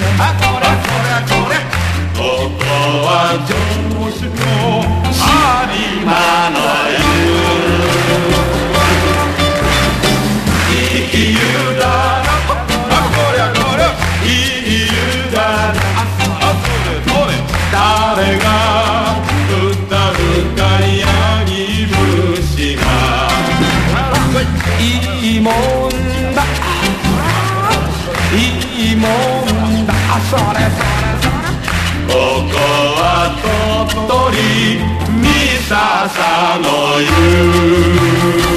あこれここは上司の有馬の湯いい湯だなあこりゃいい湯だなあそれ誰が歌うかヤギ節がいいもんだいいもんだあそれここは鳥取三笹の湯